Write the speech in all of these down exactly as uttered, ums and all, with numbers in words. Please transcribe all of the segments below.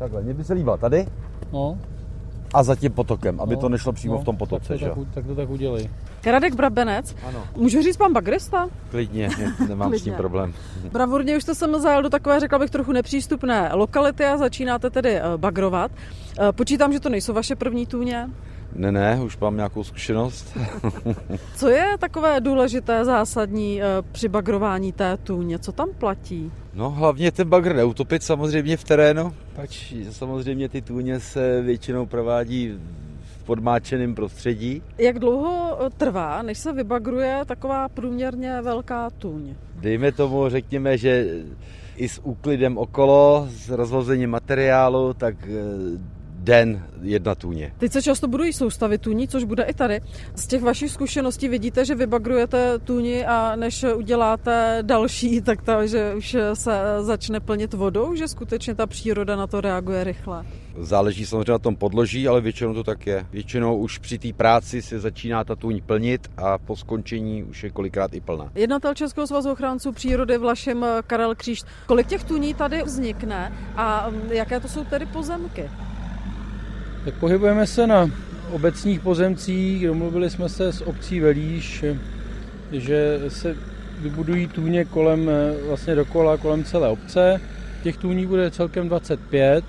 Takhle, mě by se líbila tady No. a za tím potokem, aby No, to nešlo přímo no, v tom potoce, tak to, že jo? tak, tak to tak udělej. Radek Brabenec. Ano. Můžu říct pan bagrista? Klidně, nemám Klidně. s tím problém. Bravurně už jste se zajel do takové, řekla bych, trochu nepřístupné lokality a začínáte tedy bagrovat. Počítám, že to nejsou vaše první tůně? Ne, ne, už mám nějakou zkušenost. Co je takové důležité, zásadní při bagrování té tůně? Co tam platí? No hlavně ten bagr neutopit samozřejmě v terénu, pač samozřejmě ty tůně se většinou provádí v podmáčeném prostředí. Jak dlouho trvá, než se vybagruje taková průměrně velká tůň? Dejme tomu, řekněme, že i s úklidem okolo, s rozlozením materiálu, tak den jedna tůně. Teď se často budují soustavy tůní, což bude i tady. Z těch vašich zkušeností vidíte, že vybagrujete tůni a než uděláte další, tak ta, že už se začne plnit vodou, že skutečně ta příroda na to reaguje rychle. Záleží samozřejmě na tom podloží, ale většinou to tak je. Většinou už při té práci se začíná ta tůň plnit a po skončení už je kolikrát i plná. Jednatel Českého svazu ochránců přírody Vlašim Karel Kříž. Kolik těch tůní tady vznikne a jaké to jsou tedy pozemky? Tak pohybujeme se na obecních pozemcích, domluvili jsme se s obcí Velíš, že se vybudují tůně kolem, vlastně dokola kolem celé obce. Těch tůní bude celkem dvacet pět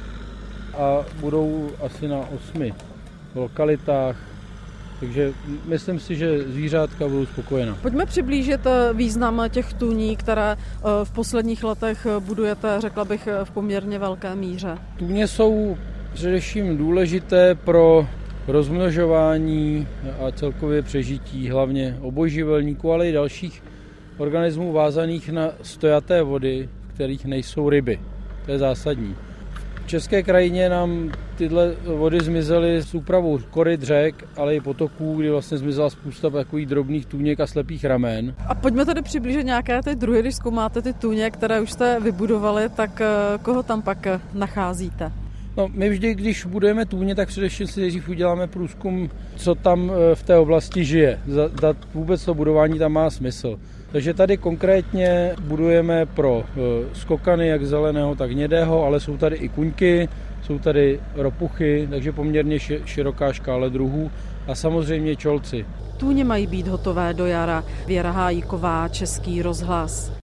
a budou asi na osmi lokalitách, takže myslím si, že zvířátka budou spokojená. Pojďme přiblížit význam těch tůní, které v posledních letech budujete, řekla bych, v poměrně velké míře. Tůně jsou především důležité pro rozmnožování a celkově přežití hlavně obojživelníků, ale i dalších organismů vázaných na stojaté vody, v kterých nejsou ryby. To je zásadní. V české krajině nám tyhle vody zmizely s úpravou koryt řek, ale i potoků, kdy vlastně zmizela spousta takových drobných tůněk a slepých ramen. A pojďme tedy přiblížit nějaké ty druhy, když zkoumáte ty tůně, které už jste vybudovali, tak koho tam pak nacházíte? No, my vždy, když budujeme tůně, tak především si nejdřív uděláme průzkum, co tam v té oblasti žije. Zda vůbec to budování tam má smysl. Takže tady konkrétně budujeme pro skokany, jak zeleného, tak hnědého, ale jsou tady i kuňky, jsou tady ropuchy, takže poměrně široká škála druhů a samozřejmě čolci. Tůně mají být hotové do jara. Věra Hájíková, Český rozhlas.